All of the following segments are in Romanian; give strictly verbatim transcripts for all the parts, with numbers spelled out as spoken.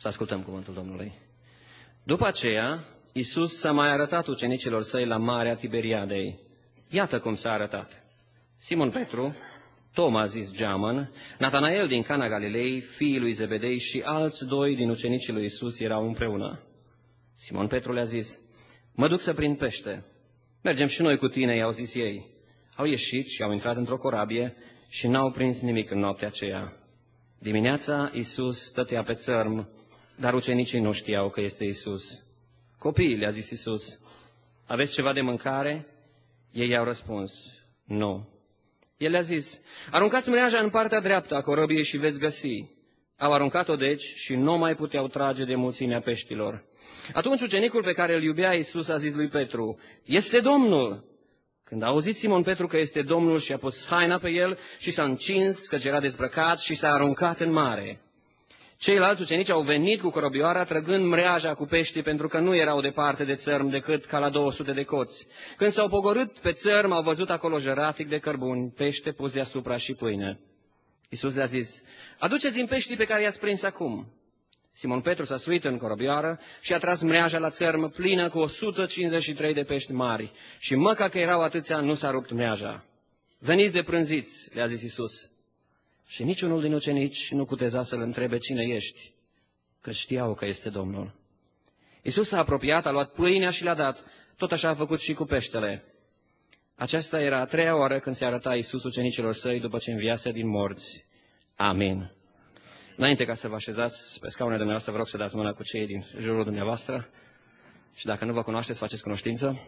Să ascultăm cuvântul Domnului. După aceea, Iisus s-a mai arătat ucenicilor săi la Marea Tiberiadei. Iată cum s-a arătat. Simon Petru, Toma zis Geamăn, Natanael din Cana Galilei, fiii lui Zebedei și alți doi din ucenicii lui Iisus erau împreună. Simon Petru le-a zis: mă duc să prind pește. Mergem și noi cu tine, i-au zis ei. Au ieșit și au intrat într-o corabie și n-au prins nimic în noaptea aceea. Dimineața Iisus stătea pe țărm, dar ucenicii nu știau că este Iisus. Copiii, le-a zis Iisus, aveți ceva de mâncare? Ei i-au răspuns, nu. El le-a zis, aruncați mreaja în partea dreaptă a corăbiei și veți găsi. Au aruncat-o deci și nu mai puteau trage de mulțimea peștilor. Atunci ucenicul pe care îl iubea Iisus a zis lui Petru, este Domnul! Când a auzit Simon Petru că este Domnul, și-a pus haina pe el și s-a încins, căci era dezbrăcat, și s-a aruncat în mare. Ceilalți ucenici au venit cu corăbioara, trăgând mreaja cu pești, pentru că nu erau departe de țărm decât ca la două sute de coți. Când s-au pogorât pe țărm, au văzut acolo jăratic de cărbuni, pește pus deasupra și pâine. Iisus le-a zis, aduceți-mi peștii pe care i-ați prins acum. Simon Petru s-a suit în corăbioară și a tras mreaja la țărm plină cu o sută cincizeci și trei de pești mari. Și măcar că erau atâția, nu s-a rupt mreaja. Veniți de prânziți, le-a zis Iisus. Și niciunul din ucenici nu cuteza să-l întrebe cine ești, că știau că este Domnul. Iisus s-a apropiat, a luat pâinea și le-a dat. Tot așa a făcut și cu peștele. Aceasta era a treia oară când se arăta Iisus ucenicilor săi după ce înviase din morți. Amin. Înainte ca să vă așezați pe scaunele dumneavoastră, vă rog să dați mâna cu cei din jurul dumneavoastră și dacă nu vă cunoașteți, faceți cunoștință.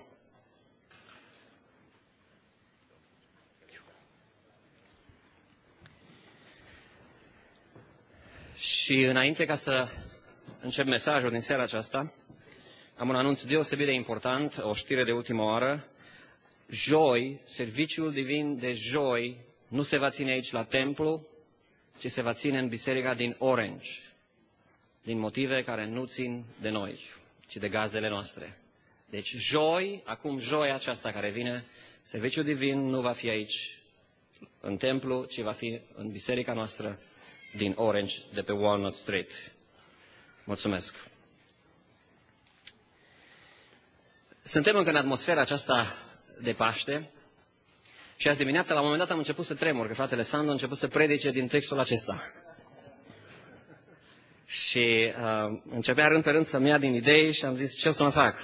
Și înainte ca să încep mesajul din seara aceasta, am un anunț deosebit de important, o știre de ultimă oară. Joi, serviciul divin de joi nu se va ține aici la templu, ci se va ține în biserica din Orange, din motive care nu țin de noi, ci de gazdele noastre. Deci joi, acum joi aceasta care vine, serviciul divin nu va fi aici în templu, ci va fi în biserica noastră din Orange, de pe Walnut Street. Mulțumesc! Suntem încă în atmosfera aceasta de Paște și azi dimineața, la un moment dat, am început să tremur, că fratele Sandu a început să predice din textul acesta. Și uh, începea rând pe rând să-mi ia din idei și am zis, ce o să mă fac?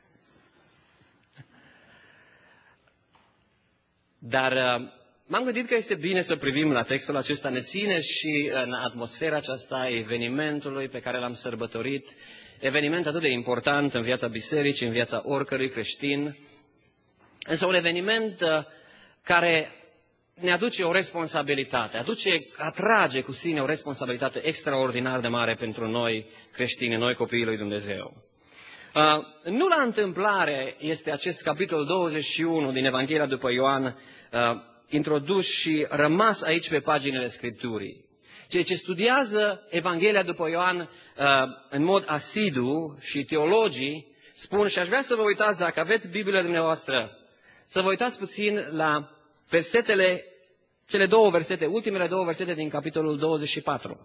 Dar uh, m-am gândit că este bine să privim la textul acesta, ne ține și în atmosfera aceasta evenimentului pe care l-am sărbătorit, eveniment atât de important în viața bisericii, în viața oricărui creștin, însă un eveniment uh, care ne aduce o responsabilitate, aduce, atrage cu sine o responsabilitate extraordinar de mare pentru noi creștini, noi copiii lui Dumnezeu. Uh, nu la întâmplare este acest capitol douăzeci și unu din Evanghelia după Ioan uh, introdus și rămas aici pe paginile Scripturii. Cei ce studiază Evanghelia după Ioan uh, în mod asidu și teologii spun, și aș vrea să vă uitați, dacă aveți Biblia dumneavoastră, să vă uitați puțin la versetele, cele două versete, ultimele două versete din capitolul douăzeci și patru.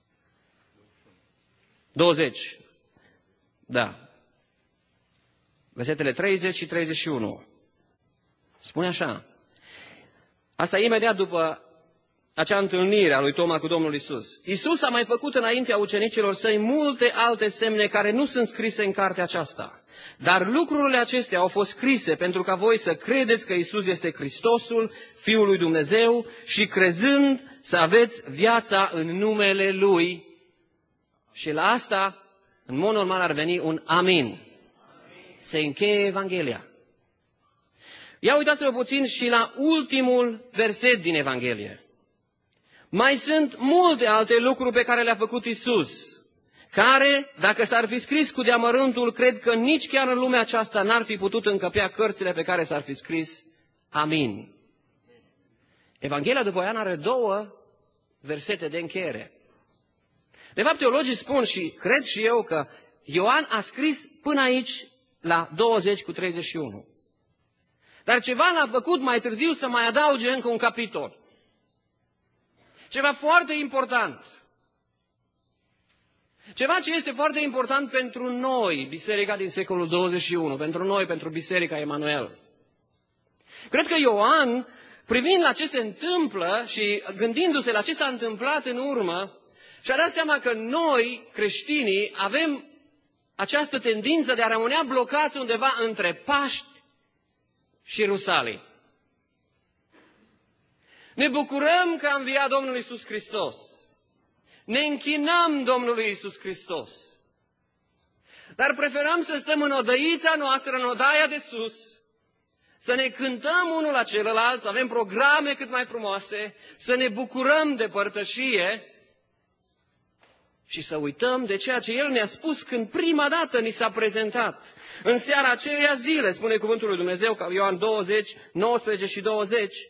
douăzeci. Da. Versetele treizeci și treizeci și unu. Spune așa. Asta imediat după acea întâlnire a lui Toma cu Domnul Isus. Isus a mai făcut înaintea ucenicilor săi multe alte semne care nu sunt scrise în cartea aceasta. Dar lucrurile acestea au fost scrise pentru ca voi să credeți că Isus este Hristosul, Fiul lui Dumnezeu, și crezând să aveți viața în numele Lui. Și la asta, în mod normal, ar veni un amin. Se încheie Evanghelia. Ia uitați-vă puțin și la ultimul verset din Evanghelie. Mai sunt multe alte lucruri pe care le-a făcut Isus, care, dacă s-ar fi scris cu deamărântul, cred că nici chiar în lumea aceasta n-ar fi putut încăpea cărțile pe care s-ar fi scris. Amin. Evanghelia după Ioan are două versete de încheiere. De fapt, teologii spun și cred și eu că Ioan a scris până aici la douăzeci cu treizeci și unu. Dar ceva l-a făcut mai târziu să mai adauge încă un capitol. Ceva foarte important. Ceva ce este foarte important pentru noi, biserica din secolul douăzeci și unu, pentru noi, pentru biserica Emanuel. Cred că Ioan, privind la ce se întâmplă și gândindu-se la ce s-a întâmplat în urmă, și-a dat seama că noi, creștinii, avem această tendință de a rămâne blocați undeva între Paști și Rusalii. Ne bucurăm că a înviat Domnul Iisus Hristos. Ne închinăm Domnului Iisus Hristos. Dar preferăm să stăm în odăița noastră, în odaia de sus, să ne cântăm unul la celălalt, să avem programe cât mai frumoase, să ne bucurăm de părtășie și să uităm de ceea ce El ne-a spus când prima dată ni s-a prezentat. În seara aceea zile, spune cuvântul lui Dumnezeu, ca Ioan douăzeci, nouăsprezece și douăzeci,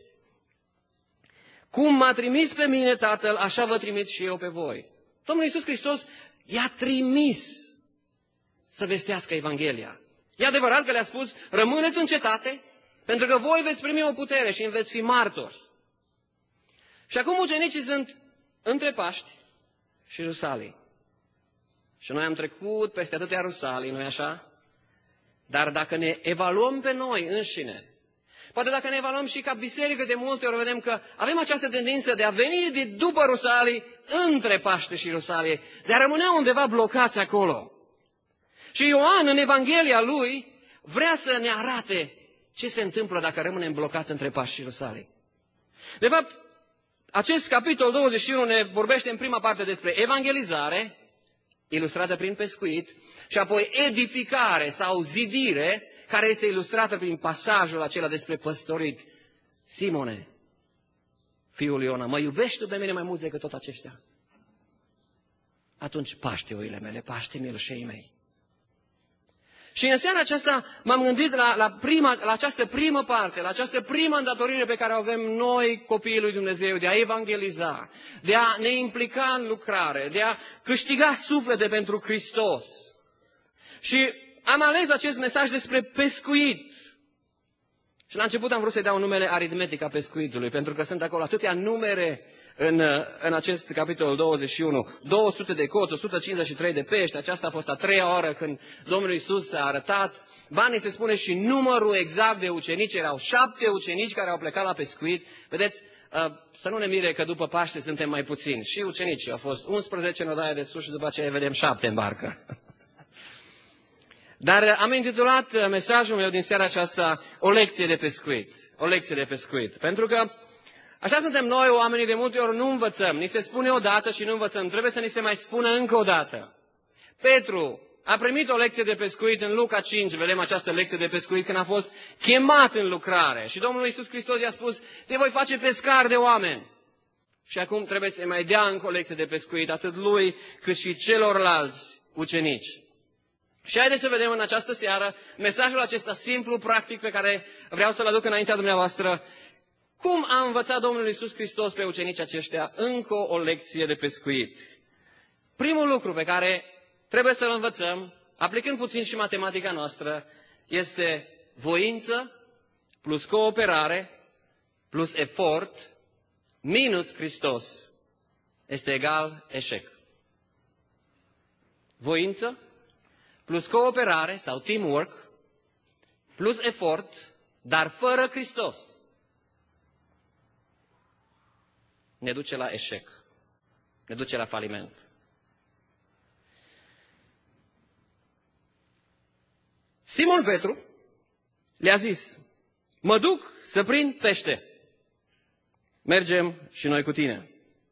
cum m-a trimis pe mine Tatăl, așa vă trimit și eu pe voi. Domnul Iisus Hristos i-a trimis să vestească Evanghelia. E adevărat că le-a spus, rămâneți în cetate, pentru că voi veți primi o putere și îmi veți fi martori. Și acum ucenicii sunt între Paști și Rusalii. Și noi am trecut peste atâtea Rusalii, nu-i așa? Dar dacă ne evaluăm pe noi înșine, poate dacă ne evaluăm și ca biserică, de multe ori vedem că avem această tendință de a veni de după Rusalii, între Paște și Rusalie, de a rămâne undeva blocați acolo. Și Ioan, în Evanghelia lui, vrea să ne arate ce se întâmplă dacă rămânem blocați între Paște și Rusalii. De fapt, acest capitol douăzeci și unu ne vorbește în prima parte despre evangelizare, ilustrată prin pescuit, și apoi edificare sau zidire, care este ilustrată prin pasajul acela despre păstorit. Simone, fiul Iona, mă iubești tu pe mine mai mult decât tot aceștia? Atunci paște oile mele, paște mielușei mei. Și în seara aceasta m-am gândit la, la, prima, la această primă parte, la această primă îndatorire pe care o avem noi, copiii lui Dumnezeu, de a evangeliza, de a ne implica în lucrare, de a câștiga suflete pentru Hristos. Și am ales acest mesaj despre pescuit. Și la început am vrut să-i dau numele aritmetic a pescuitului, pentru că sunt acolo atâtea numere în, în acest capitol douăzeci și unu. două sute de coți, o sută cincizeci și trei de pești. Aceasta a fost a treia oară când Domnul Iisus s-a arătat. Banii se spune și numărul exact de ucenici. Erau șapte ucenici care au plecat la pescuit. Vedeți, să nu ne mire că după Paște suntem mai puțini. Și ucenicii au fost unsprezece în odaia de sus și după aceea vedem șapte în barcă. Dar am intitulat mesajul meu din seara aceasta o lecție de pescuit. O lecție de pescuit. Pentru că așa suntem noi, oamenii, de multe ori nu învățăm. Ni se spune odată și nu învățăm. Trebuie să ni se mai spună încă o dată. Petru a primit o lecție de pescuit în Luca cinci. Vedem această lecție de pescuit când a fost chemat în lucrare. Și Domnul Iisus Hristos i-a spus, te voi face pescar de oameni. Și acum trebuie să-i mai dea încă o lecție de pescuit, atât lui cât și celorlalți ucenici. Și haideți să vedem în această seară mesajul acesta simplu, practic, pe care vreau să-l aduc înaintea dumneavoastră. Cum a învățat Domnul Iisus Hristos pe ucenicii aceștia încă o lecție de pescuit? Primul lucru pe care trebuie să-l învățăm, aplicând puțin și matematica noastră, este voință plus cooperare plus efort minus Hristos este egal eșec. Voință plus cooperare sau teamwork plus efort, dar fără Hristos, ne duce la eșec, ne duce la faliment. Simon Petru le-a zis, mă duc să prind pește. Mergem și noi cu tine.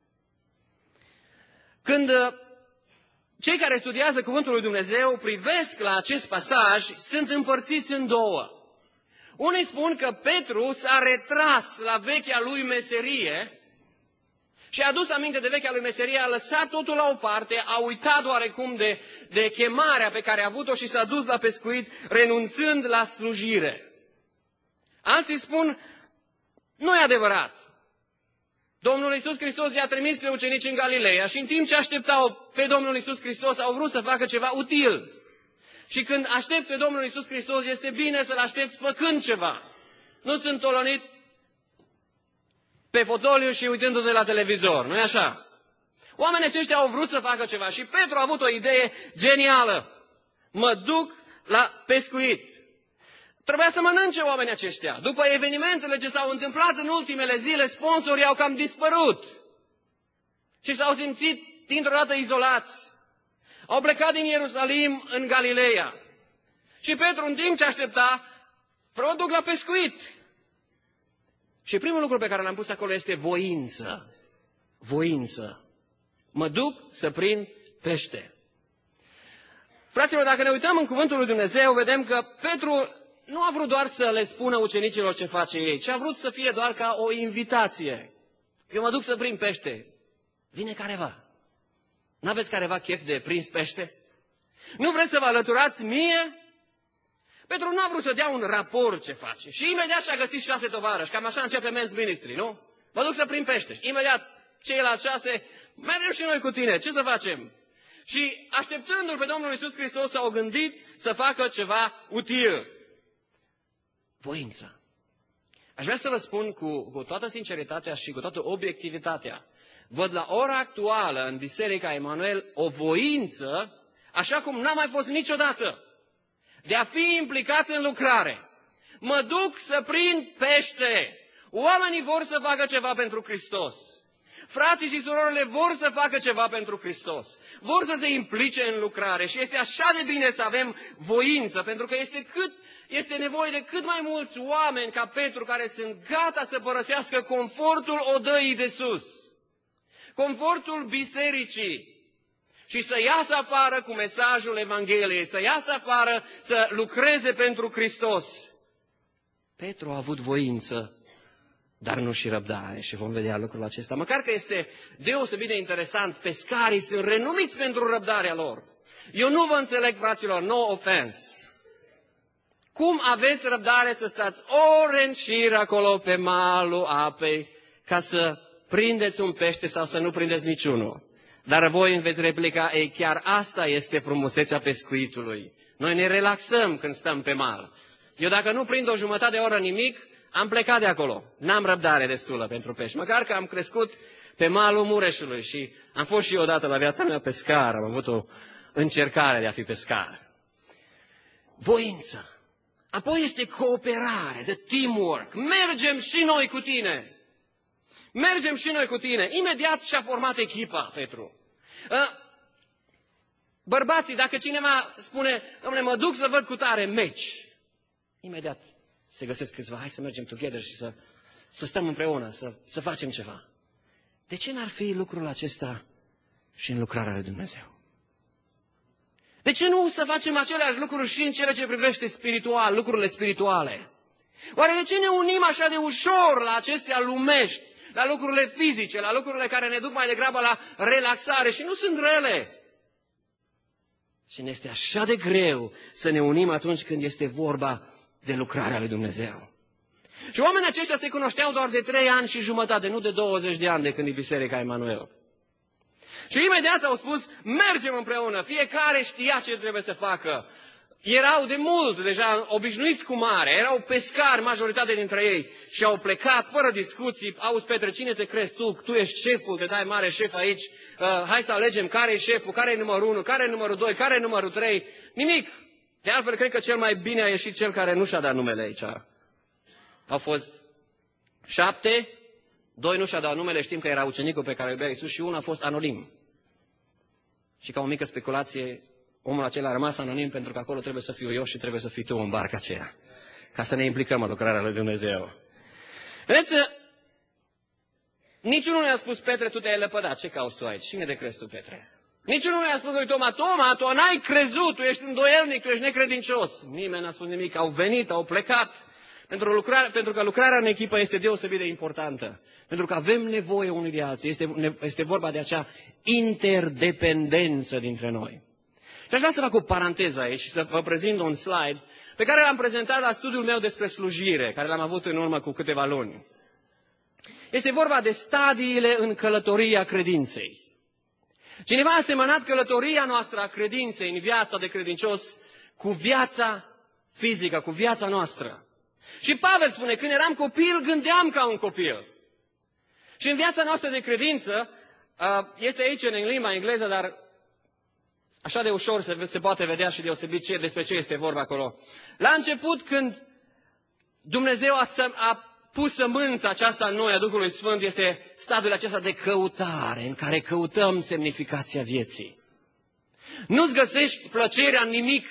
Când cei care studiază Cuvântul lui Dumnezeu privesc la acest pasaj, sunt împărțiți în două. Unii spun că Petru s-a retras la vechea lui meserie și a adus aminte de vechea lui meserie, a lăsat totul la o parte, a uitat oarecum de, de chemarea pe care a avut-o și s-a dus la pescuit, renunțând la slujire. Alții spun, nu e adevărat. Domnul Iisus Hristos i-a trimis pe ucenici în Galileea și în timp ce așteptau pe Domnul Iisus Hristos, au vrut să facă ceva util. Și când aștepți pe Domnul Iisus Hristos, este bine să-L aștepți făcând ceva. Nu sunt tolonit pe fotoliu și uitându-te la televizor, nu-i așa? Oamenii aceștia au vrut să facă ceva și Petru a avut o idee genială. Mă duc la pescuit. Trebuia să mănânce oamenii aceștia. După evenimentele ce s-au întâmplat în ultimele zile, sponsorii au cam dispărut. Și s-au simțit dintr-o dată izolați. Au plecat din Ierusalim în Galileea. Și Petru, în timp ce aștepta, vreau duc la pescuit. Și primul lucru pe care l-am pus acolo este voință. Voință. Mă duc să prind pește. Fraților, dacă ne uităm în cuvântul lui Dumnezeu, vedem că Petru nu a vrut doar să le spună ucenicilor ce face ei, ci a vrut să fie doar ca o invitație. Eu mă duc să prind pește. Vine careva. N-aveți careva chef de prins pește? Nu vreți să vă alăturați mie? Petru n-a vrut să dea un raport ce face. Și imediat și-a găsit șase tovarăși. Cam așa începe Men's Ministry, nu? Mă duc să prind pește. Imediat ceilalți șase, mergem și noi cu tine. Ce să facem? Și așteptându-L pe Domnul Iisus Hristos s-au gândit să facă ceva util. Voință. Aș vrea să vă spun cu, cu toată sinceritatea și cu toată obiectivitatea. Văd la ora actuală în Biserica Emanuel o voință, așa cum n-a mai fost niciodată, de a fi implicați în lucrare. Mă duc să prind pește. Oamenii vor să facă ceva pentru Hristos. Frații și surorile vor să facă ceva pentru Hristos. Vor să se implice în lucrare și este așa de bine să avem voință, pentru că este, cât, este nevoie de cât mai mulți oameni ca Petru care sunt gata să părăsească confortul odăii de sus, confortul bisericii și să iasă afară cu mesajul Evangheliei, să iasă afară să lucreze pentru Hristos. Petru a avut voință, dar nu și răbdare și vom vedea lucrul acesta. Măcar că este deosebit de interesant, pescarii sunt renumiți pentru răbdarea lor. Eu nu vă înțeleg, fraților, no offense. Cum aveți răbdare să stați ore în șir acolo pe malul apei ca să prindeți un pește sau să nu prindeți niciunul? Dar voi îmi veți replica, ei, chiar asta este frumusețea pescuitului. Noi ne relaxăm când stăm pe mal. Eu dacă nu prind o jumătate de oră nimic, am plecat de acolo. N-am răbdare destulă pentru pești. Măcar că am crescut pe malul Mureșului și am fost și eu odată la viața mea pescar. Am avut o încercare de a fi pescar. Voință. Apoi este cooperare, de teamwork. Mergem și noi cu tine. Mergem și noi cu tine. Imediat și-a format echipa, Petru. Bărbații, dacă cineva spune, dom'le, mă duc să văd cu tare meci, imediat se găsesc câțiva, hai să mergem together și să, să stăm împreună, să, să facem ceva. De ce n-ar fi lucrul acesta și în lucrarea lui Dumnezeu? De ce nu să facem aceleași lucruri și în cele ce privește spiritual, lucrurile spirituale? Oare de ce ne unim așa de ușor la acestea lumești, la lucrurile fizice, la lucrurile care ne duc mai degrabă la relaxare și nu sunt rele? Și ne este așa de greu să ne unim atunci când este vorba de lucrarea lui Dumnezeu. Și oamenii aceștia se cunoșteau doar de trei ani și jumătate, nu de douăzeci de ani de când e Biserica Emanuel. Și imediat au spus, mergem împreună, fiecare știa ce trebuie să facă. Erau de mult deja obișnuiți cu mare, erau pescari majoritatea dintre ei și au plecat fără discuții. Auzi, Petre, cine te crezi tu? Tu ești șeful, te dai mare șef aici, uh, hai să alegem care e șeful, care e numărul unu, care e numărul doi, care e numărul trei. Nimic. De altfel, cred că cel mai bine a ieșit cel care nu și-a dat numele aici. Au fost șapte, doi nu și-a dat numele, știm că era ucenicul pe care îl iubea Iisus și unul a fost anonim. Și ca o mică speculație, omul acela a rămas anonim pentru că acolo trebuie să fiu eu și trebuie să fii tu în barca aceea, ca să ne implicăm în lucrarea lui Dumnezeu. Vedeți, niciunul nu i-a spus, Petre, tu te-ai lepădat, ce cauți tu aici? Cine te crezi tu, Petre? Niciunul nu i-a spus lui Toma, Toma, tu n-ai crezut, tu ești îndoielnic, tu ești necredincios. Nimeni n-a spus nimic, au venit, au plecat, pentru, lucrare, pentru că lucrarea în echipă este deosebit de importantă. Pentru că avem nevoie unii de alții, este, este vorba de acea interdependență dintre noi. Și aș vrea să fac o paranteză aici și să vă prezint un slide pe care l-am prezentat la studiul meu despre slujire, care l-am avut în urmă cu câteva luni. Este vorba de stadiile în călătoria credinței. Cineva a asemănat călătoria noastră a credinței în viața de credincios cu viața fizică, cu viața noastră. Și Pavel spune, când eram copil, gândeam ca un copil. Și în viața noastră de credință, Este aici în limba engleză, dar așa de ușor se, se poate vedea și deosebit ce, despre ce este vorba acolo. La început, când Dumnezeu a, a pus sămânța aceasta în noi, a Duhului Sfânt, este stadiul acesta de căutare, în care căutăm semnificația vieții. Nu-ți găsești plăcerea în nimic.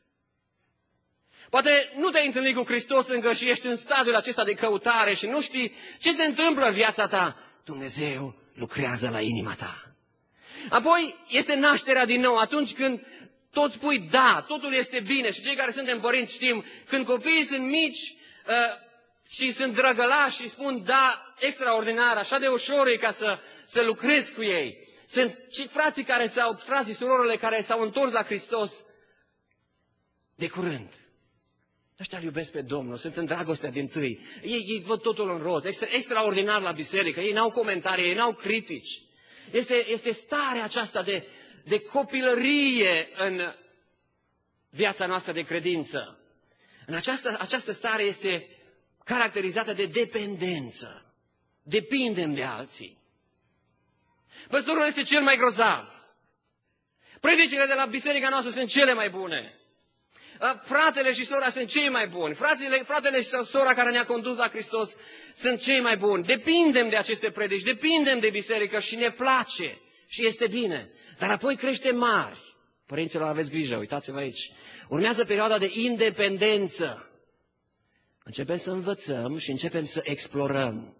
Poate nu te-ai întâlnit cu Hristos încă și ești în stadiul acesta de căutare și nu știi ce se întâmplă în viața ta. Dumnezeu lucrează la inima ta. Apoi este nașterea din nou, atunci când tot spui da, totul este bine. Și cei care suntem părinți știm, când copiii sunt mici uh, și sunt drăgălași și spun da, extraordinar, așa de ușor e ca să, să lucrezi cu ei. Sunt și frații care s-au, frații, surorile care s-au întors la Hristos de curând. Ăștia îl iubesc pe Domnul, sunt în dragostea dintâi. Ei, ei văd totul în roz, extra, extraordinar la biserică, ei n-au comentarii, ei n-au critici. Este, este starea aceasta de, de copilărie în viața noastră de credință. În această, această stare este caracterizată de dependență. Depindem de alții. Păstorul este cel mai grozav. Predicile de la biserica noastră sunt cele mai bune. Fratele și sora sunt cei mai buni. Fratele, fratele și sora care ne-a condus la Hristos sunt cei mai buni. Depindem de aceste predici, depindem de biserică și ne place și este bine. Dar apoi creștem mari. Părinților, aveți grijă, uitați-vă aici. Urmează perioada de independență. Începem să învățăm și începem să explorăm.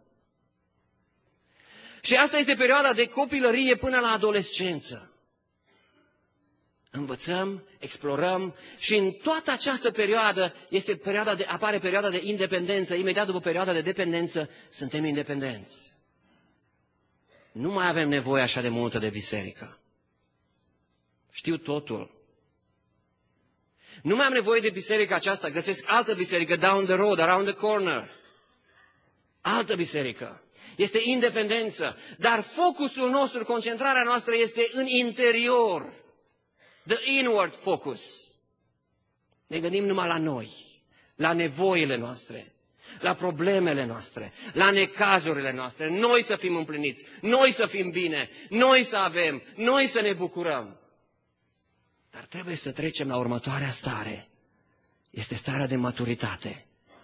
Și asta este perioada de copilărie până la adolescență. Învățăm, explorăm și în toată această perioadă este perioada de, apare perioada de independență. Imediat după perioada de dependență suntem independenți. Nu mai avem nevoie așa de multă de biserică. Știu totul. Nu mai am nevoie de biserica aceasta. Găsesc altă biserică down the road, around the corner. Altă biserică. Este independență. Dar focusul nostru, concentrarea noastră este în interior. The inward focus. Ne gândim numai la noi, la nevoile noastre, la problemele noastre, la necazurile noastre. Noi să fim împliniți, noi să fim bine, noi să avem, noi să ne bucurăm. Dar trebuie să trecem la următoarea stare. Este starea de maturitate.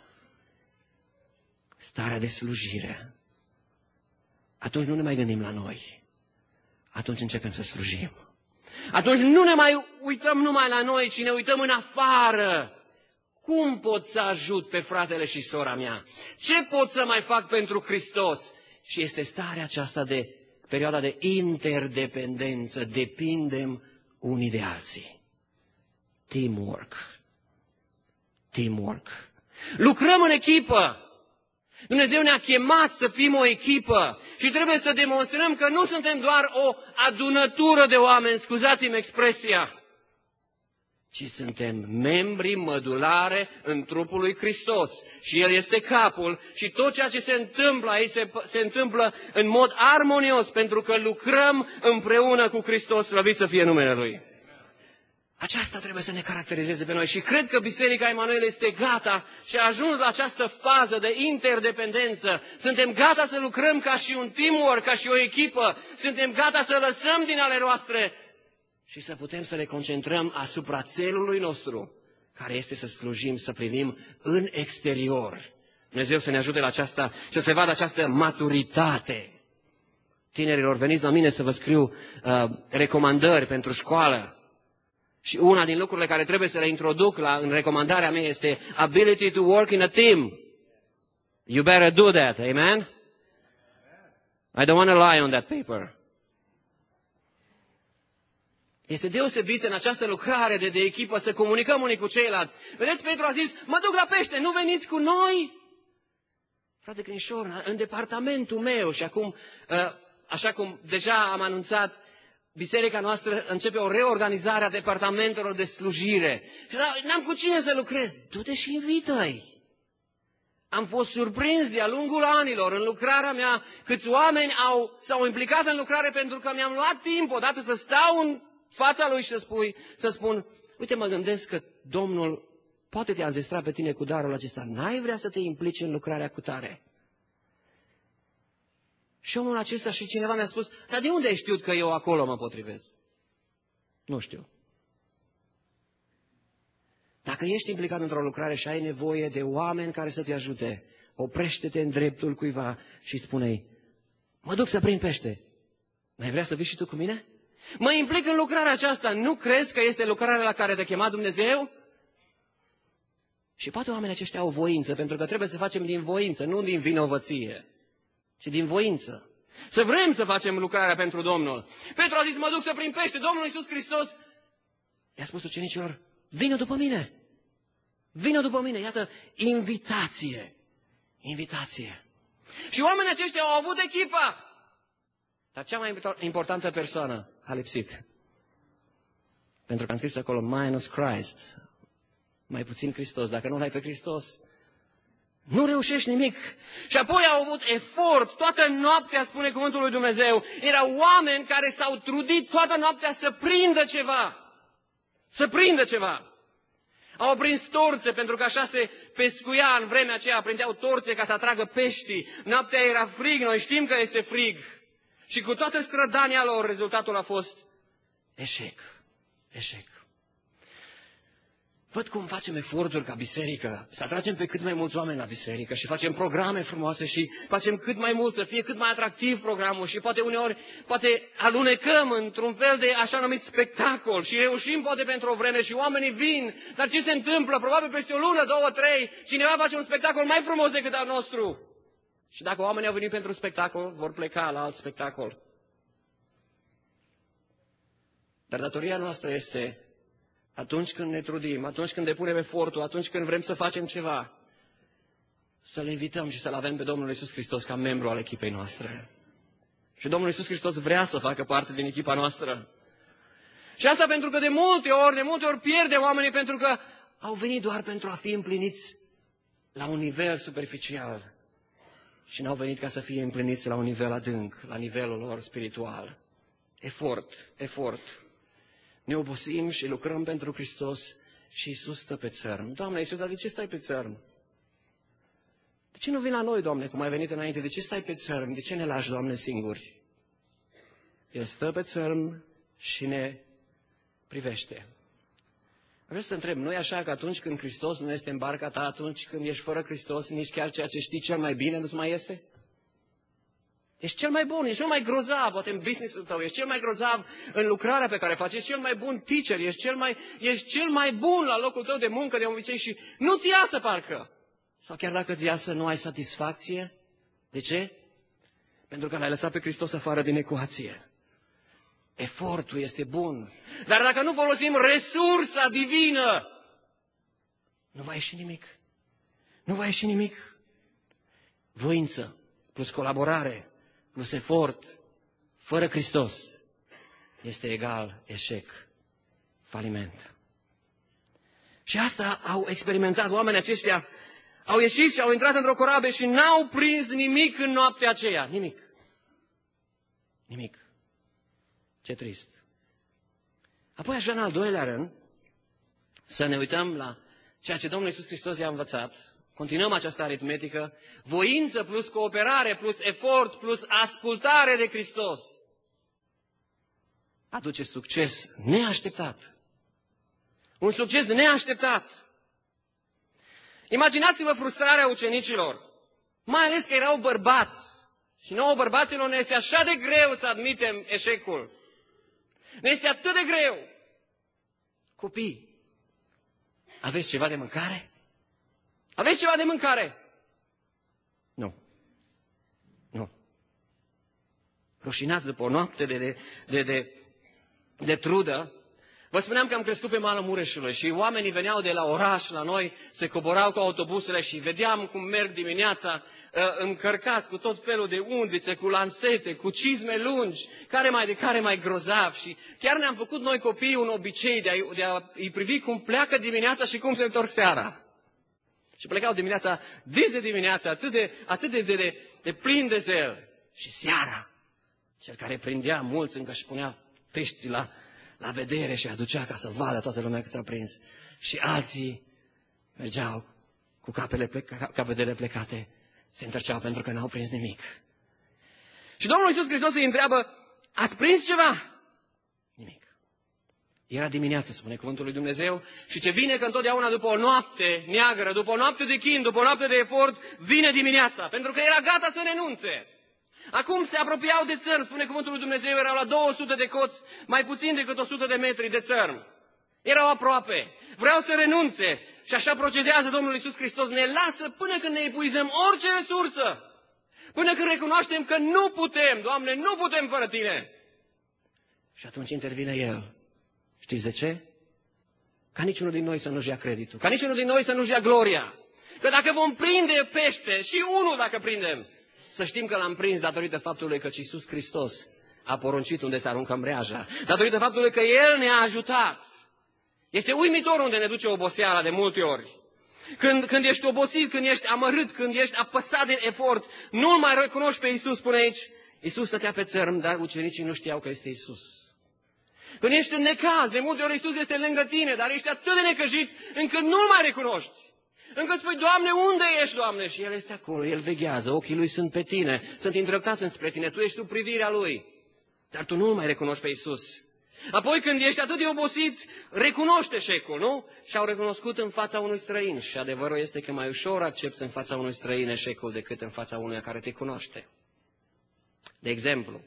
Starea de slujire. Atunci nu ne mai gândim la noi. Atunci începem să slujim. Atunci nu ne mai uităm numai la noi, ci ne uităm în afară. Cum pot să ajut pe fratele și sora mea? Ce pot să mai fac pentru Hristos? Și este starea aceasta de perioada de interdependență. Depindem unii de alții. Teamwork. Teamwork. Lucrăm în echipă. Dumnezeu ne-a chemat să fim o echipă și trebuie să demonstrăm că nu suntem doar o adunătură de oameni, scuzați-mi expresia, ci suntem membri mădulare în trupul lui Hristos și El este capul și tot ceea ce se întâmplă aici se, se întâmplă în mod armonios pentru că lucrăm împreună cu Hristos, slăvit să fie numele Lui. Aceasta trebuie să ne caracterizeze pe noi și cred că Biserica Emanuel este gata și a ajuns la această fază de interdependență. Suntem gata să lucrăm ca și un teamwork, ca și o echipă. Suntem gata să lăsăm din ale noastre și să putem să ne concentrăm asupra țelului nostru, care este să slujim, să privim în exterior. Dumnezeu să ne ajute la aceasta, să se vadă această maturitate. Tinerilor, veniți la mine să vă scriu uh, recomandări pentru școală. Și una din lucrurile care trebuie să le introduc la, în recomandarea mea este ability to work in a team. You better do that, amen? I don't want to lie on that paper. Este deosebit în această lucrare de, de echipă să comunicăm unii cu ceilalți. Vedeți, Petru a zis, mă duc la pește, nu veniți cu noi? Frate Crinișor, în departamentul meu și acum, așa cum deja am anunțat, biserica noastră începe o reorganizare a departamentelor de slujire. Și n-am cu cine să lucrez. Du-te și invită-i. Am fost surprins de-a lungul anilor în lucrarea mea câți oameni au, s-au implicat în lucrare pentru că mi-am luat timp odată să stau în fața lui și să, spui, să spun, uite, mă gândesc că Domnul poate te-a înzestrat pe tine cu darul acesta. N-ai vrea să te implici în lucrarea cu tare? Și omul acesta și cineva mi-a spus, dar de unde ai știut că eu acolo mă potrivesc? Nu știu. Dacă ești implicat într-o lucrare și ai nevoie de oameni care să te ajute, oprește-te în dreptul cuiva și spune-i, mă duc să prind pește. Mai vrea să vii și tu cu mine? Mă implic în lucrarea aceasta. Nu crezi că este lucrarea la care te-a chemat Dumnezeu? Și poate oamenii aceștia au voință, pentru că trebuie să facem din voință, nu din vinovăție, ci din voință. Să vrem să facem lucrarea pentru Domnul. Petru a zis, mă duc să prind pește. Domnul Iisus Hristos i-a spus ucenicilor, vină după mine. Vină după mine. Iată, invitație. Invitație. Și oamenii aceștia au avut echipa. Dar cea mai importantă persoană a lipsit. Pentru că am scris acolo, minus Christ. Mai puțin Hristos. Dacă nu l-ai pe Hristos, nu reușești nimic. Și apoi au avut efort toată noaptea, spune cuvântul lui Dumnezeu. Erau oameni care s-au trudit toată noaptea să prindă ceva. Să prindă ceva. Au prins torțe, pentru că așa se pescuia în vremea aceea. Prindeau torțe ca să atragă peștii. Noaptea era frig, noi știm că este frig. Și cu toată strădania lor, rezultatul a fost eșec. Eșec. Văd cum facem eforturi ca biserică, să atragem pe cât mai mulți oameni la biserică și facem programe frumoase și facem cât mai mult, să fie cât mai atractiv programul și poate uneori, poate alunecăm într-un fel de așa numit spectacol și reușim poate pentru o vreme și oamenii vin, dar ce se întâmplă? Probabil peste o lună, două, trei, cineva face un spectacol mai frumos decât al nostru. Și dacă oamenii au venit pentru spectacol, vor pleca la alt spectacol. Dar datoria noastră este, atunci când ne trudim, atunci când depunem efortul, atunci când vrem să facem ceva, să-L invităm și să-L avem pe Domnul Iisus Hristos ca membru al echipei noastre. Și Domnul Iisus Hristos vrea să facă parte din echipa noastră. Și asta pentru că de multe ori, de multe ori pierde oamenii pentru că au venit doar pentru a fi împliniți la un nivel superficial. Și n-au venit ca să fie împliniți la un nivel adânc, la nivelul lor spiritual. Efort, efort. Ne obosim și lucrăm pentru Hristos și Iisus stă pe țărm. Doamne Iisus, dar de ce stai pe țărm? De ce nu vii la noi, Doamne, cum ai venit înainte? De ce stai pe țărm? De ce ne lași, Doamne, singuri? El stă pe țărm și ne privește. Vreau să te întreb, nu e așa că atunci când Hristos nu este în barca ta, atunci când ești fără Hristos, nici chiar ceea ce știi cel mai bine nu-ți mai iese? Ești cel mai bun, ești cel mai grozav, poate în business-ul tău, ești cel mai grozav în lucrarea pe care faci, ești cel mai bun teacher, ești cel mai, ești cel mai bun la locul tău de muncă de obicei și nu-ți iasă parcă. Sau chiar dacă îți iasă, nu ai satisfacție. De ce? Pentru că l-ai lăsat pe Hristos afară din ecuație. Efortul este bun, dar dacă nu folosim resursa divină, nu va ieși nimic. Nu va ieși nimic. Voință plus colaborare plus efort fără Hristos este egal eșec, faliment. Și asta au experimentat oamenii aceștia. Au ieșit și au intrat într-o corabie și n-au prins nimic în noaptea aceea. Nimic. Nimic. Ce trist. Apoi așa, în al doilea rând, să ne uităm la ceea ce Domnul Iisus Hristos i-a învățat. Continuăm această aritmetică. Voință plus cooperare, plus efort, plus ascultare de Hristos aduce succes neașteptat. Un succes neașteptat. Imaginați-vă frustrarea ucenicilor, mai ales că erau bărbați. Și nouă bărbaților ne este așa de greu să admitem eșecul. Ne este atât de greu. Copii, aveți ceva de mâncare? Aveți ceva de mâncare? Nu. Nu. Rușinați după o noapte de, de, de, de, de trudă. Vă spuneam că am crescut pe malul Mureșului și oamenii veneau de la oraș la noi, se coborau cu autobuzele și vedeam cum merg dimineața încărcați cu tot felul de undițe, cu lansete, cu cizme lungi, care mai de care mai grozav. Și chiar ne-am făcut noi copiii un obicei de a, de a îi privi cum pleacă dimineața și cum se întorc seara. Și plecau dimineața, dis de dimineața, atât de, atât de, de, de, de plin de zel. Și seara, cel care prindea mulți încă și punea pești la... la vedere și aducea ca să vadă toată lumea că ți-a prins. Și alții mergeau cu capele pleca, capetele plecate, se întorceau pentru că n-au prins nimic. Și Domnul Iisus Hristos îi întreabă, ați prins ceva? Nimic. Era dimineață, spune cuvântul lui Dumnezeu, și ce vine că întotdeauna după o noapte neagră, după o noapte de chin, după o noapte de efort, vine dimineața, pentru că era gata să renunțe. Acum se apropiau de țărm, spune cuvântul lui Dumnezeu, erau la două sute de coți, mai puțin decât o sută de metri de țărm. Erau aproape, vreau să renunțe și așa procedează Domnul Iisus Hristos, ne lasă până când ne epuizăm orice resursă, până când recunoaștem că nu putem, Doamne, nu putem fără Tine. Și atunci intervine El. Știți de ce? Ca niciunul din noi să nu-și ia creditul, ca niciunul din noi să nu-și ia gloria. Că dacă vom prinde pește, și unul dacă prindem, să știm că l-am prins datorită faptului că Iisus Hristos a poruncit unde să aruncăm mreaja, datorită faptului că El ne-a ajutat. Este uimitor unde ne duce oboseala de multe ori. Când, când ești obosit, când ești amărât, când ești apăsat de efort, nu-L mai recunoști pe Iisus, spune aici. Iisus stătea pe țărm, dar ucenicii nu știau că este Iisus. Când ești în necaz, de multe ori Iisus este lângă tine, dar ești atât de necăjit încât nu-L mai recunoști. Încă spui, Doamne, unde ești, Doamne? Și El este acolo, El veghează, ochii Lui sunt pe tine, sunt îndreptați înspre tine, tu ești sub privirea Lui. Dar tu nu-L mai recunoști pe Iisus. Apoi când ești atât de obosit, recunoște eșecul, nu? Și-au recunoscut în fața unui străin. Și adevărul este că mai ușor accepți în fața unui străin eșecul decât în fața unuia care te cunoaște. De exemplu,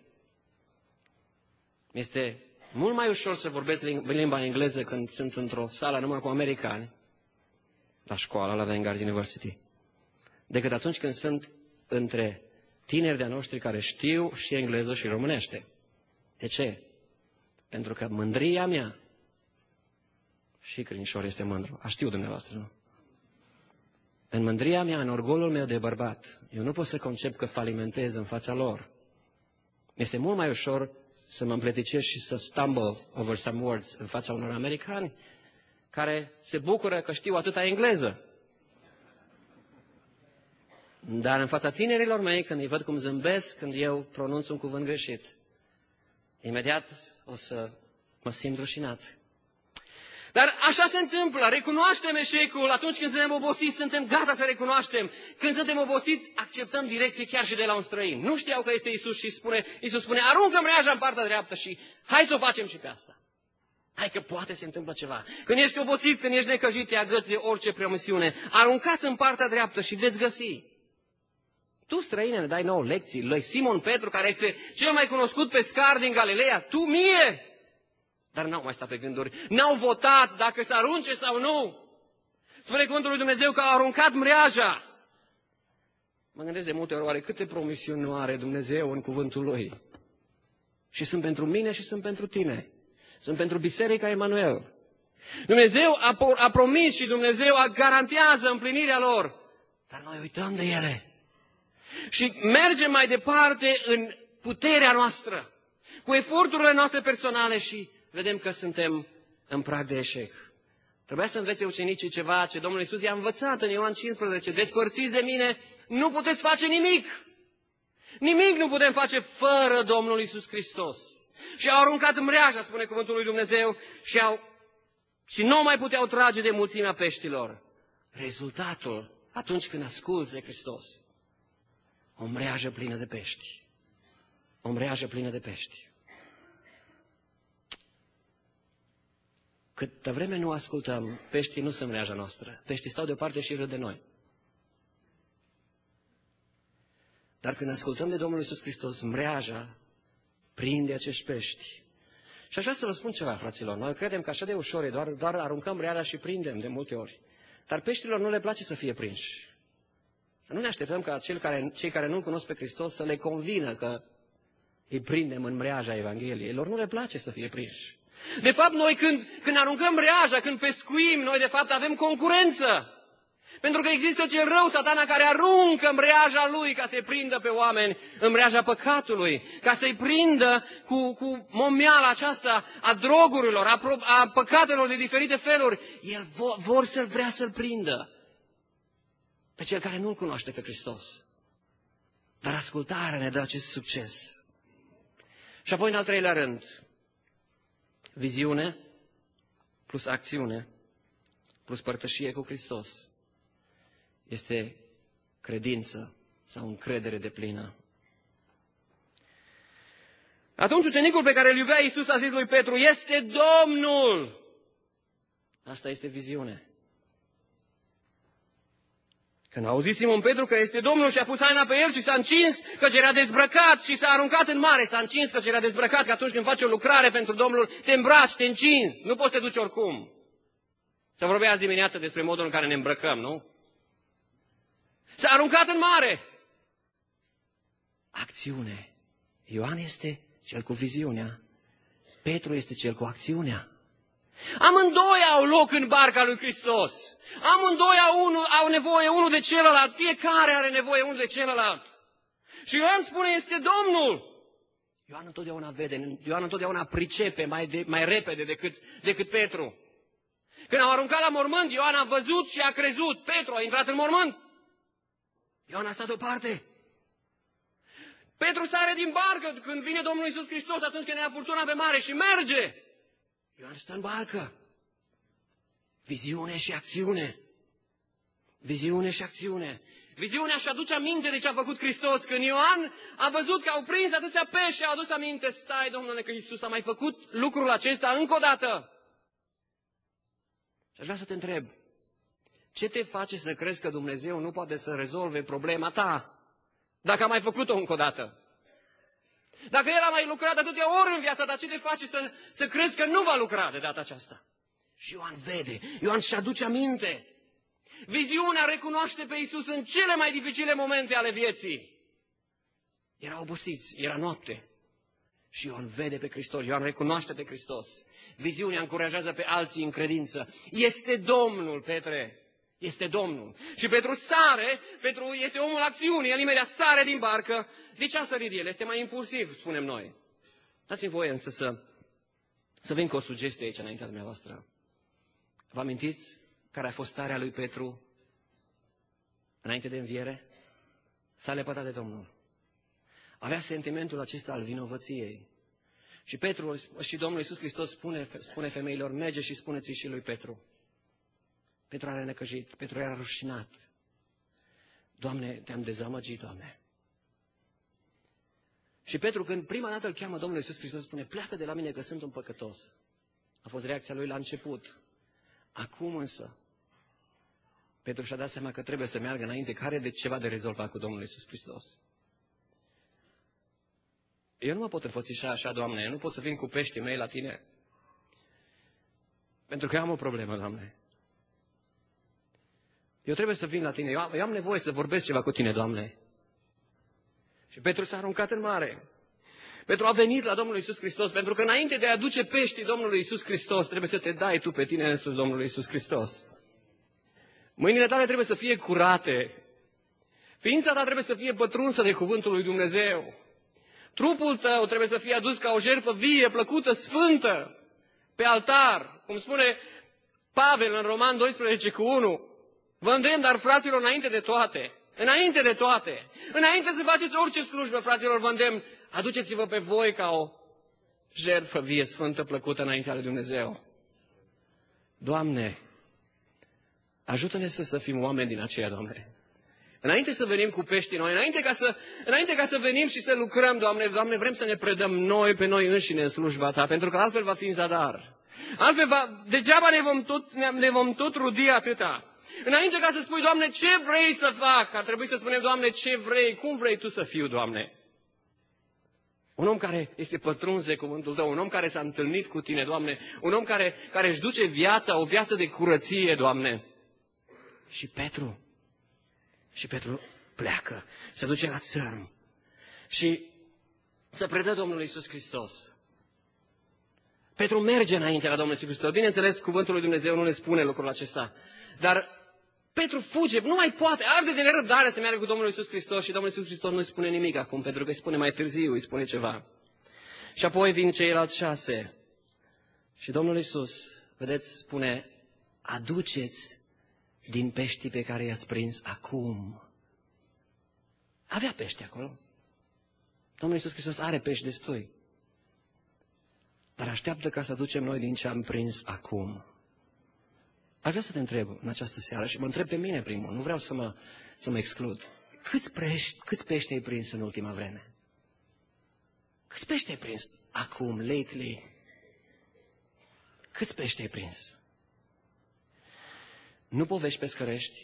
este mult mai ușor să vorbesc limba engleză când sunt într-o sală numai cu americani, la școală, la Vanguard University, decât atunci când sunt între tineri de-a noștri care știu și engleză și românește. De ce? Pentru că mândria mea, și Crinișor este mândru, a știu dumneavoastră, nu? În mândria mea, în orgolul meu de bărbat, eu nu pot să concep că falimentez în fața lor. Este mult mai ușor să mă împleticesc și să stumble over some words în fața unor americani care se bucură că știu atâta engleză. Dar în fața tinerilor mei, când îi văd cum zâmbesc, când eu pronunț un cuvânt greșit, imediat o să mă simt rușinat. Dar așa se întâmplă, recunoaștem eșecul, atunci când suntem obosiți, suntem gata să recunoaștem. Când suntem obosiți, acceptăm direcție chiar și de la un străin. Nu știau că este Iisus și spune, Iisus spune, aruncă mreaja în partea dreaptă și hai să o facem și pe asta. Hai că poate se întâmplă ceva. Când ești obosit, când ești necăjit, te agăți de orice promisiune. Aruncați în partea dreaptă și veți găsi. Tu, străine, ne dai nouă lecții. Lui Simon Petru, care este cel mai cunoscut pescar din Galileea, tu mie. Dar n-au mai stat pe gânduri. N-au votat dacă să arunce sau nu. Spune cuvântul lui Dumnezeu că au aruncat mreaja. Mă gândesc de multe ori, oare câte promisiuni nu are Dumnezeu în cuvântul Lui? Și sunt pentru mine și sunt pentru tine. Sunt pentru Biserica Emanuel. Dumnezeu a, a promis și Dumnezeu a garantează împlinirea lor. Dar noi uităm de ele. Și mergem mai departe în puterea noastră, cu eforturile noastre personale și vedem că suntem în prag de eșec. Trebuia să învețe ucenicii ceva ce Domnul Iisus i-a învățat în Ioan cincisprezece. Despărțiți de mine, nu puteți face nimic. Nimic nu putem face fără Domnul Iisus Hristos. Și au aruncat mreaja, spune cuvântul lui Dumnezeu, și, au, și nu mai puteau trage de mulțimea peștilor. Rezultatul, atunci când asculți de Hristos, o mreajă plină de pești. O mreajă plină de pești. Câtă vreme nu ascultăm, peștii nu sunt mreaja noastră. Peștii stau deoparte și râd de noi. Dar când ascultăm de Domnul Iisus Hristos, mreaja prinde acești pești. Și aș vrea să vă spun ceva, fraților. Noi credem că așa de ușor e, doar, doar aruncăm mreaja și prindem de multe ori. Dar peștilor nu le place să fie prinși. Să nu ne așteptăm ca cei care, cei care nu-L cunosc pe Hristos să le convină că îi prindem în mreaja Evangheliei. Lor nu le place să fie prinși. De fapt, noi când, când aruncăm mreaja, când pescuim, noi de fapt avem concurență. Pentru că există cel rău, Satana, care aruncă mreaja lui ca să-i prindă pe oameni în mreaja păcatului, ca să-i prindă cu, cu momeala aceasta a drogurilor, a, pro, a păcatelor de diferite feluri. El vor, vor să-l vrea să-l prindă pe cel care nu-L cunoaște pe Hristos. Dar ascultarea ne dă acest succes. Și apoi, în al treilea rând, viziune plus acțiune plus părtășie cu Hristos este credință sau încredere deplină. Atunci ucenicul pe care îl iubea Iisus a zis lui Petru, este Domnul! Asta este viziune. Când a auzit Simon Petru că este Domnul și a pus haina pe el și s-a încins căci era dezbrăcat și s-a aruncat în mare, s-a încins căci era dezbrăcat, că atunci când faci o lucrare pentru Domnul, te îmbraci, te încinzi, nu poți să te duci oricum. Să vorbea azi dimineață despre modul în care ne îmbrăcăm, nu? S-a aruncat în mare. Acțiune. Ioan este cel cu viziunea. Petru este cel cu acțiunea. Amândoi au loc în barca lui Hristos. Amândoi au, unu, au nevoie unul de celălalt. Fiecare are nevoie unul de celălalt. Și Ioan spune, este Domnul. Ioan întotdeauna vede, Ioan întotdeauna pricepe mai, de, mai repede decât, decât Petru. Când au aruncat la mormânt, Ioan a văzut și a crezut. Petru a intrat în mormânt. Ioan a stat deoparte. Petru sare din barcă când vine Domnul Iisus Hristos, atunci când ia furtuna pe mare și merge. Ioan stă în barcă. Viziune și acțiune. Viziune și acțiune. Viziunea și aduce aminte de ce a făcut Hristos. Când Ioan a văzut că au prins atâția pești și a adus aminte, stai, Domnule, că Iisus a mai făcut lucrul acesta încă o dată. Și aș vrea să te întreb, ce te face să crezi că Dumnezeu nu poate să rezolve problema ta dacă a mai făcut-o încă o dată? Dacă El a mai lucrat atâtea ori în viața ta, ce te face să, să crezi că nu va lucra de data aceasta? Și Ioan vede, Ioan și aduce aminte. Viziunea recunoaște pe Iisus în cele mai dificile momente ale vieții. Era obosiți, era noapte. Și Ioan vede pe Hristos, Ioan recunoaște pe Hristos. Viziunea încurajează pe alții în credință. Este Domnul, Petre, este Domnul. Și Petru sare, Petru este omul acțiunii, el imediat sare din barcă. De ce a sărit el? Este mai impulsiv, spunem noi. Dați-mi voie însă să, să vin cu o sugestie aici înaintea dumneavoastră. Vă amintiți care a fost starea lui Petru înainte de înviere? S-a lepădat de Domnul. Avea sentimentul acesta al vinovăției. Și Petru și Domnul Iisus Hristos spune, spune femeilor, merge și spuneți și lui Petru. Petru era necăjit, Petru era rușinat. Doamne, te-am dezamăgit, Doamne. Și Petru, când prima dată îl cheamă Domnul Iisus Hristos, spune, pleacă de la mine că sunt un păcătos. A fost reacția lui la început. Acum însă, Petru și-a dat seama că trebuie să meargă înainte, că are de ceva de rezolvat cu Domnul Iisus Hristos. Eu nu mă pot răfățișa așa, Doamne, eu nu pot să vin cu peștii mei la Tine. Pentru că eu am o problemă, Doamne. Eu trebuie să vin la Tine, eu am, eu am nevoie să vorbesc ceva cu Tine, Doamne. Și Petru s-a aruncat în mare. Petru a venit la Domnul Iisus Hristos, pentru că înainte de a aduce peștii Domnului Iisus Hristos, trebuie să te dai tu pe tine însuți Domnului Iisus Hristos. Mâinile tale trebuie să fie curate. Ființa ta trebuie să fie pătrunsă de cuvântul lui Dumnezeu. Trupul tău trebuie să fie adus ca o jertfă vie, plăcută, sfântă, pe altar. Cum spune Pavel în Roman doisprezece cu unu. Vă îndemn, dar fraților, înainte de toate, înainte de toate, înainte să faceți orice slujbă, fraților, vă îndemn, aduceți-vă pe voi ca o jertfă vie, sfântă, plăcută înaintea lui Dumnezeu. Doamne, ajută-ne să, să fim oameni din aceia, Doamne. Înainte să venim cu peștii noi, înainte ca, să, înainte ca să venim și să lucrăm, Doamne, Doamne, vrem să ne predăm noi pe noi înșine în slujba Ta, pentru că altfel va fi în zadar. Altfel, va, degeaba ne vom, tot, ne vom tot rudi atâta. Înainte ca să spui, Doamne, ce vrei să fac, ar trebui să spunem, Doamne, ce vrei, cum vrei Tu să fiu, Doamne. Un om care este pătruns de cuvântul Tău, un om care s-a întâlnit cu Tine, Doamne, un om care, care își duce viața, o viață de curăție, Doamne. Și Petru, și Petru pleacă, se duce la țărm și se predă Domnului Iisus Hristos. Petru merge înainte la Domnul Iisus Hristos. Bineînțeles, cuvântul lui Dumnezeu nu ne spune lucrul acesta, dar Petru fuge, nu mai poate, arde de nerăbdare să meargă cu Domnul Iisus Hristos și Domnul Iisus Hristos nu-i spune nimic acum, pentru că îi spune mai târziu, îi spune ceva. Și apoi vin ceilalți șase și Domnul Iisus, vedeți, spune, aduceți din peștii pe care i-ați prins acum. Avea pești acolo. Domnul Iisus Hristos are pești destui. Dar așteaptă ca să aducem noi din ce am prins acum. Aș vrea să te întreb în această seară și mă întreb pe mine primul, nu vreau să mă, să mă exclud. Câți pești, câți pești ai prins în ultima vreme? Câți pești ai prins acum, lately? Câți pești ai prins? Nu povești pescărești.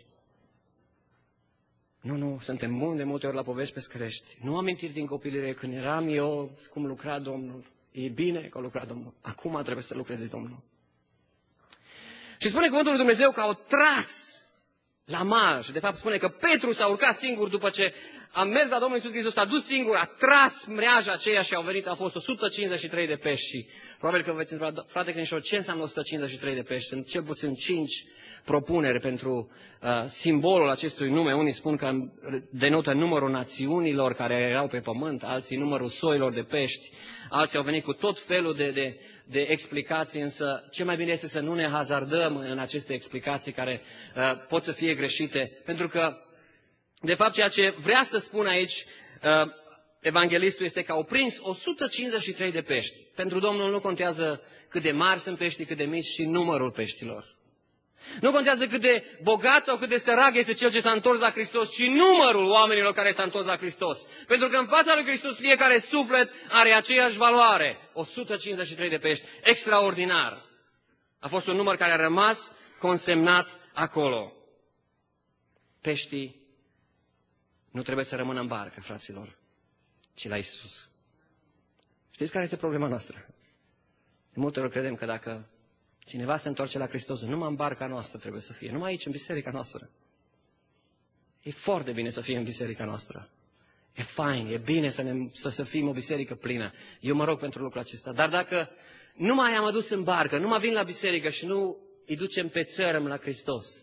Nu, nu, suntem buni de multe ori la povești pescărești. Nu amintiri din copilărie când eram eu, cum lucra Domnul. E bine că a lucrat Domnul. Acum trebuie să lucreze Domnul. Și spune cuvântul lui Dumnezeu că au tras la mal. Și de fapt spune că Petru s-a urcat singur după ce a mers la Domnul Iisus Hristos, s-a dus singur, a tras mreaja aceea și au venit, au fost o sută cincizeci și trei de pești. Și probabil că veți întreba, frate Crinișor, ce înseamnă o sută cincizeci și trei de pești? Sunt cel puțin cinci propuneri pentru uh, simbolul acestui nume. Unii spun că denotă numărul națiunilor care erau pe pământ, alții numărul soilor de pești, alții au venit cu tot felul de, de, de explicații, însă ce mai bine este să nu ne hazardăm în aceste explicații care uh, pot să fie greșite, pentru că de fapt ceea ce vrea să spun aici uh, evanghelistul este că au prins o sută cincizeci și trei de pești. Pentru Domnul nu contează cât de mari sunt peștii, cât de mici și numărul peștilor. Nu contează cât de bogat sau cât de sărac este cel ce s-a întors la Hristos, ci numărul oamenilor care s-a întors la Hristos. Pentru că în fața lui Hristos fiecare suflet are aceeași valoare. o sută cincizeci și trei de pești. Extraordinar. A fost un număr care a rămas consemnat acolo. Peștii nu trebuie să rămână în barcă, fraților, ci la Iisus. Știți care este problema noastră? De multe ori credem că dacă cineva se întoarce la Hristos, numai în barca noastră trebuie să fie, numai aici, în biserica noastră. E foarte bine să fie în biserica noastră. E fain, e bine să, ne, să, să fim o biserică plină. Eu mă rog pentru lucrul acesta. Dar dacă nu mai am adus în barcă, nu mai vin la biserică și nu îi ducem pe țărm la Hristos,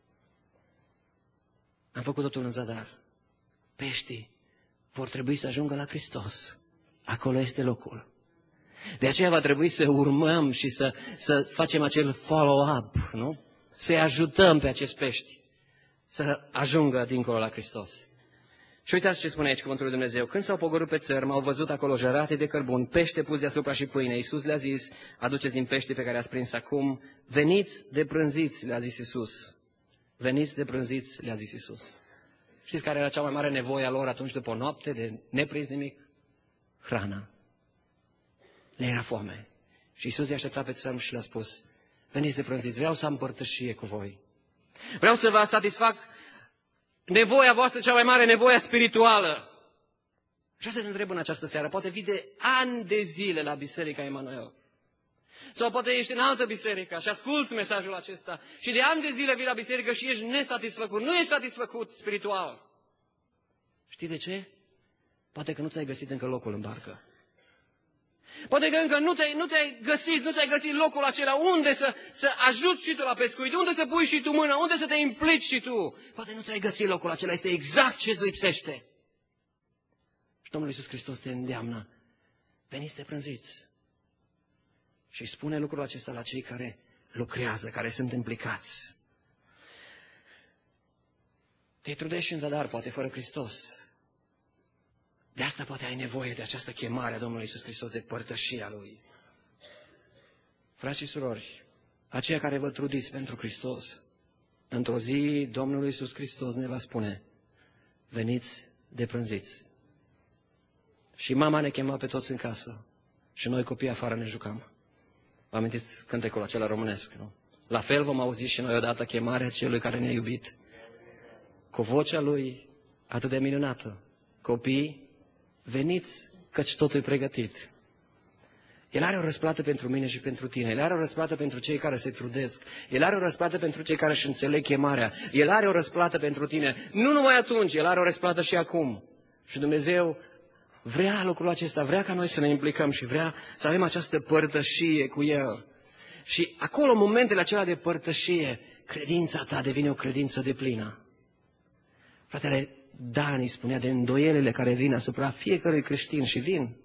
am făcut totul în zadar. Peștii vor trebui să ajungă la Hristos. Acolo este locul. De aceea va trebui să urmăm și să, să facem acel follow-up, nu? Să-i ajutăm pe acești pești să ajungă dincolo la Hristos. Și uitați ce spune aici cuvântul lui Dumnezeu. Când s-au pogorât pe țărm, au văzut acolo jărate de cărbun, pește pus deasupra și pâine. Iisus le-a zis, aduceți din pește pe care ați prins acum, veniți de prânziți, le-a zis Iisus. Veniți de prânziți, le-a zis Iisus. Știți care era cea mai mare nevoie a lor atunci după o noapte de neprins nimic? Hrana. Le era foame. Și Iisus i-a așteptat pe țărm și le-a spus, veniți de prânziți, vreau să am părtășie cu voi. Vreau să vă satisfac nevoia voastră cea mai mare, nevoia spirituală. Și asta te întreb în această seară. Poate vii de ani de zile la Biserica Emanuel. Sau poate ești în altă biserică și asculți mesajul acesta și de ani de zile vii la biserică și ești nesatisfăcut. Nu ești satisfăcut spiritual. Știi de ce? Poate că nu ți-ai găsit încă locul în barcă. Poate că încă nu te-ai, nu te-ai găsit, nu ți-ai găsit locul acela unde să, să ajuți și tu la pescuit, unde să pui și tu mâna, unde să te implici și tu. Poate nu ți-ai găsit locul acela, este exact ce îți lipsește. Și Domnul Iisus Hristos te îndeamnă, veniți să te prânziți. Și spune lucrul acesta la cei care lucrează, care sunt implicați. Te trudești în zadar, poate fără Hristos. De asta poate ai nevoie de această chemare a Domnului Iisus Hristos, de părtășia Lui. Frați și surori, aceia care vă trudiți pentru Hristos, într-o zi Domnul Iisus Hristos ne va spune, veniți de prânziți. Și mama ne chema pe toți în casă și noi copiii afară ne jucam. Vă amintiți cântecul acela românesc, nu? La fel vom auzi și noi odată chemarea celui care ne-a iubit. Cu vocea Lui atât de minunată. Copii, veniți, căci totul e pregătit. El are o răsplată pentru mine și pentru tine. El are o răsplată pentru cei care se trudesc. El are o răsplată pentru cei care își înțeleg chemarea. El are o răsplată pentru tine. Nu numai atunci, El are o răsplată și acum. Și Dumnezeu vrea lucrul acesta, vrea ca noi să ne implicăm și vrea să avem această părtășie cu El. Și acolo, în momentele acelea de părtășie, credința ta devine o credință deplină. Fratele Dani spunea de îndoielile care vin asupra fiecărui creștin și vin.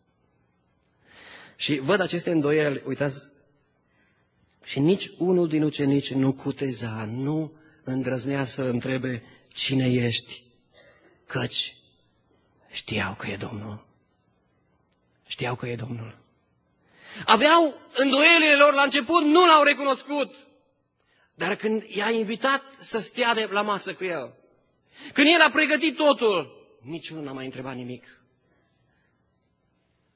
Și văd aceste îndoieli, uitați, și nici unul din ucenici nu cuteza, nu îndrăznea să întrebe cine ești, căci știau că e Domnul. Știau că e Domnul. Aveau îndoielile lor la început, nu l-au recunoscut. Dar când i-a invitat să stea de la masă cu el, când el a pregătit totul, niciunul n-a mai întrebat nimic.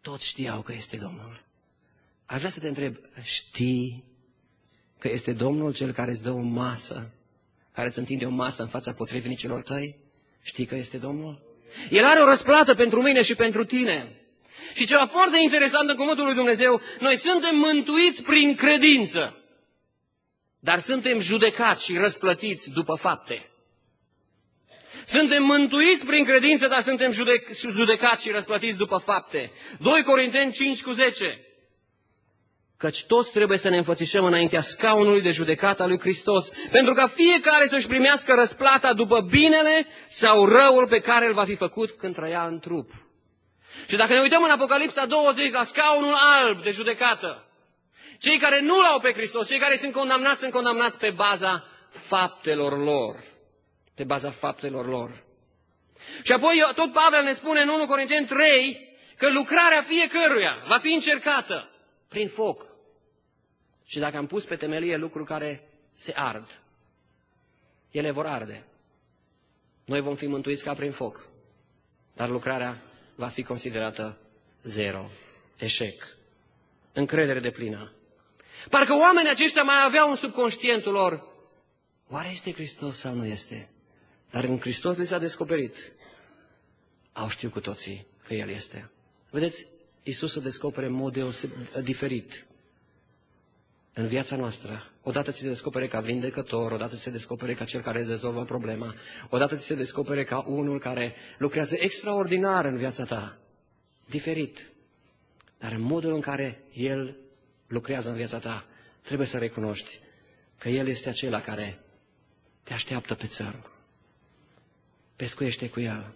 Toți știau că este Domnul. Aș vrea să te întreb, știi că este Domnul cel care îți dă o masă, care îți întinde o masă în fața potrivnicilor tăi? Știi că este Domnul? El are o răsplată pentru mine și pentru tine. Și ceva foarte interesant în cuvântul lui Dumnezeu, noi suntem mântuiți prin credință, dar suntem judecați și răsplătiți după fapte. Suntem mântuiți prin credință, dar suntem judec- judecați și răsplătiți după fapte. doi Corinteni cinci cu zece. Căci toți trebuie să ne înfățișăm înaintea scaunului de judecată a lui Hristos, pentru ca fiecare să-și primească răsplata după binele sau răul pe care îl va fi făcut când trăia în trup. Și dacă ne uităm în Apocalipsa douăzeci la scaunul alb de judecată, cei care nu l-au pe Hristos, cei care sunt condamnați, sunt condamnați pe baza faptelor lor. Pe baza faptelor lor. Și apoi tot Pavel ne spune în unu Corinteni trei că lucrarea fiecăruia va fi încercată prin foc. Și dacă am pus pe temelie lucruri care se ard, ele vor arde. Noi vom fi mântuiți ca prin foc, dar lucrarea va fi considerată zero, eșec, încredere deplină. Parcă oamenii aceștia mai aveau în subconștientul lor, oare este Hristos sau nu este? Dar în Hristos li s-a descoperit. Au știut cu toții că El este. Vedeți, Iisus se descopere în mod deosebit, diferit în viața noastră. Odată ți se descopere ca vindecător, odată ți se descopere ca cel care îți rezolvă problema, odată ți se descopere ca unul care lucrează extraordinar în viața ta. Diferit. Dar în modul în care El lucrează în viața ta, trebuie să recunoști că El este acela care te așteaptă pe țărm. Pescuiește cu El.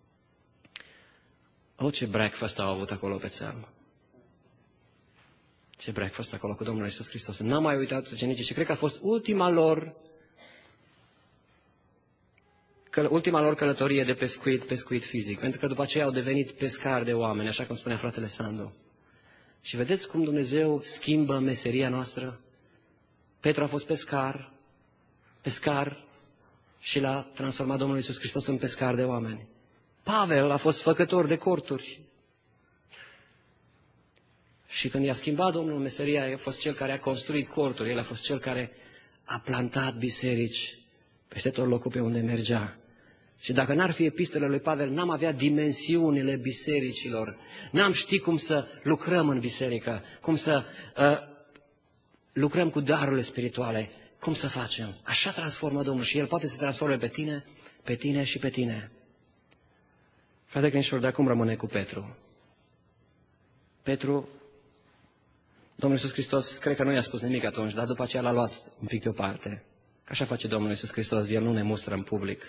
O, ce breakfast au avut acolo pe țărm. Ce breakfast acolo cu Domnul Iisus Hristos. N-am mai uitat ucenicii și cred că a fost ultima lor, că, ultima lor călătorie de pescuit, pescuit fizic. Pentru că după aceea au devenit pescari de oameni, așa cum spunea fratele Sandu. Și vedeți cum Dumnezeu schimbă meseria noastră? Petru a fost pescar, pescar și l-a transformat Domnul Iisus Hristos în pescar de oameni. Pavel a fost făcător de corturi. Și când i-a schimbat Domnul meseria, el a fost cel care a construit corturi, el a fost cel care a plantat biserici peste tot locul pe unde mergea. Și dacă n-ar fi epistolele lui Pavel, n-am avea dimensiunile bisericilor, n-am ști cum să lucrăm în biserică, cum să uh, lucrăm cu darurile spirituale, cum să facem. Așa transformă Domnul și El poate să transforme pe tine, pe tine și pe tine. Frate Crinșor, de acum rămâne cu Petru. Petru, Domnul Iisus Hristos, cred că nu i-a spus nimic atunci, dar după aceea l-a luat un pic deoparte. Așa face Domnul Iisus Hristos, El nu ne mustră în public.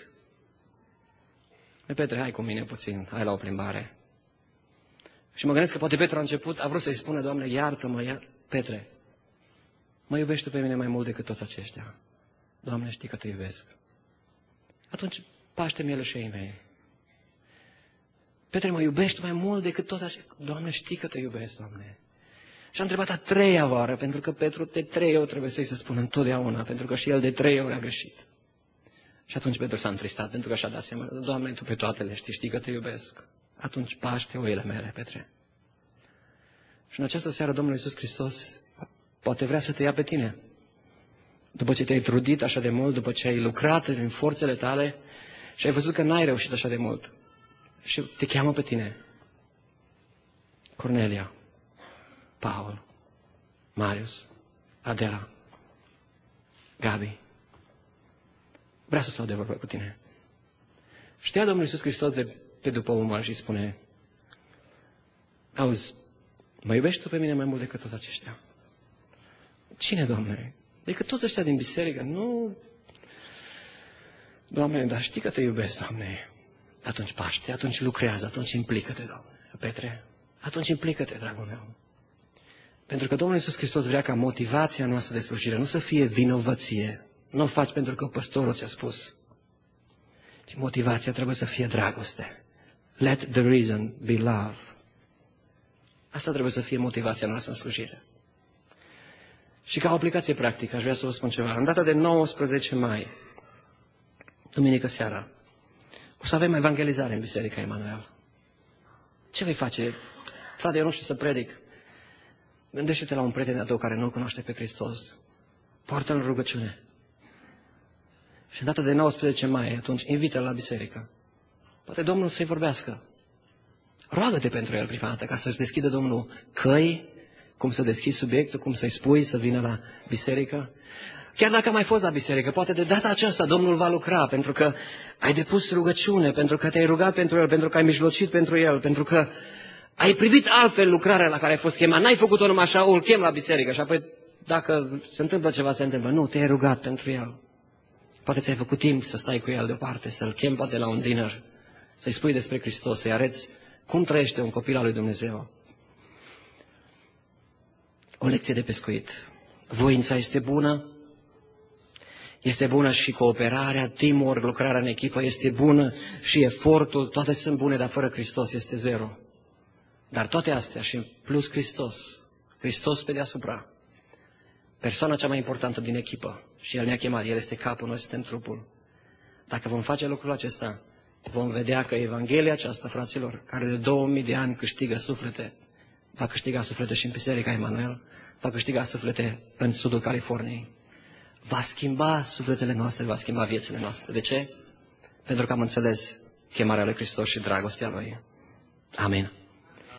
Petre, hai cu mine puțin, hai la o plimbare. Și mă gândesc că poate Petru a început, a vrut să-i spună, Doamne, iartă-mă, iar... Petre, mă iubești tu pe mine mai mult decât toți aceștia. Doamne, știi că te iubesc. Atunci paște mielușei mei. Petre, mă iubești mai mult decât toți aceștia. Doamne, știi că te iubesc, Doamne. Și a întrebat a treia oară, pentru că Petru de trei ori trebuie să-i se spună întotdeauna, pentru că și el de trei ori a greșit. Și atunci Petru s-a întristat, pentru că și-a dat seama, Doamne, Tu pe toate le știi, știi că te iubesc. Atunci paște oile mele, Petre. Și în această seară Domnul Iisus Hristos poate vrea să te ia pe tine. După ce te-ai trudit așa de mult, după ce ai lucrat în forțele tale și ai văzut că n-ai reușit așa de mult. Și te cheamă pe tine. Cornelia, Paul, Marius, Adela, Gabi. Vrea să stau de vorbă cu tine. Știa Domnul Iisus Hristos de pe după umăr și spune, auzi, mă iubești tu pe mine mai mult decât toți aceștia? Cine, Doamne? Decât toți ăștia din biserică? Nu. Doamne, dar știi că te iubesc, Doamne. Atunci paște, atunci lucrează, atunci implică-te, Doamne. Petre, atunci implică-te, dragul meu. Pentru că Domnul Iisus Hristos vrea ca motivația noastră de slujire nu să fie vinovăție. Nu o faci pentru că păstorul ți-a spus. Ci motivația trebuie să fie dragoste. Let the reason be love. Asta trebuie să fie motivația noastră în slujire. Și ca o aplicație practică, aș vrea să vă spun ceva. În data de nouăsprezece mai, duminică seara, o să avem evangelizare în Biserica Emanuel. Ce vei face? frate, eu nu știu să predic. Gândește-te la un prieten de-a tău care nu-L cunoaște pe Hristos. Poartă-L în rugăciune. Și în data de nouăsprezece mai, atunci, invită-L la biserică. Poate Domnul să-i vorbească. Roagă-te pentru el prima dată, ca să-și deschidă Domnul căi, cum să deschizi subiectul, cum să-i spui să vină la biserică. Chiar dacă am mai fost la biserică, poate de data aceasta Domnul va lucra, pentru că ai depus rugăciune, pentru că te-ai rugat pentru el, pentru că ai mijlocit pentru el, pentru că ai privit altfel lucrarea la care ai fost chemat. N-ai făcut-o numai așa, îl chem la biserică și apoi dacă se întâmplă ceva, se întâmplă. Nu, te-ai rugat pentru el. Poate ți-ai făcut timp să stai cu el deoparte, să-l chem poate la un dinner, să-i spui despre Hristos, să-i arăți cum trăiește un copil al lui Dumnezeu. O lecție de pescuit. Voința este bună, este bună și cooperarea, teamwork, lucrarea în echipă este bună și efortul, toate sunt bune, dar fără Hristos este zero. Dar toate astea și plus Hristos, Hristos pe deasupra, persoana cea mai importantă din echipă și El ne-a chemat, El este capul, noi suntem trupul. Dacă vom face lucrul acesta, vom vedea că Evanghelia aceasta, fraților, care de două mii de ani câștigă suflete, va câștiga suflete și în Biserica Emanuel, va câștiga suflete în sudul Californiei. Va schimba sufletele noastre, va schimba viețile noastre. De ce? Pentru că am înțeles chemarea lui Hristos și dragostea Lui. Amin.